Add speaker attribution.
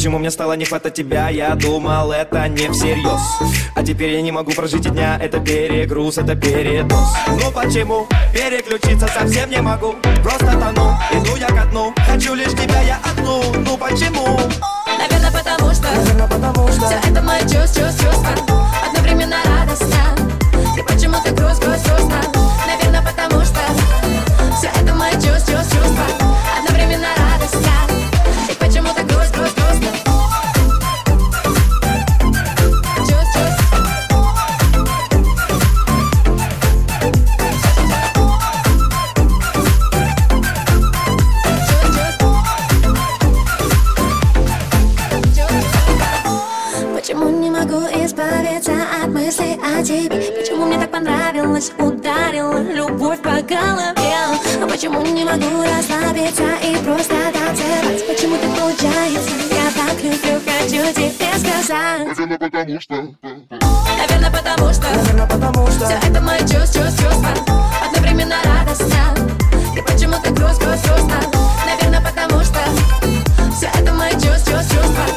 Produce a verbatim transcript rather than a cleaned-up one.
Speaker 1: почему мне стало не хватать тебя? Я думал, это не всерьез. А теперь я не могу прожить и дня. Это перегруз, это передоз. Ну почему? Переключиться совсем не могу. Просто тону, иду я ко дну. Хочу лишь тебя я одну. Ну почему?
Speaker 2: Наверное, потому что,
Speaker 1: Наверное, потому что
Speaker 2: все это мои чувства, чувства одновременно радостно. И почему-то грусть, грусть, грустно. Наверное, потому что все это мои чувства, чувства одновременно радостно. И почему-то грусть, грусть, грустно.
Speaker 3: Почему не могу избавиться от мыслей о тебе? Почему мне так понравилось, ударила любовь по голове? А почему не могу расслабиться и просто танцевать? Почему так получается? Я так люблю, хочу тебе сказать.
Speaker 4: Наверное, потому что
Speaker 2: Наверное, потому что,
Speaker 1: Наверное, потому что
Speaker 2: все это мои чувства, чувства одновременно радостно. И почему-то грусть, грусть, грустно. Наверное, потому что все это мои чувства, чувства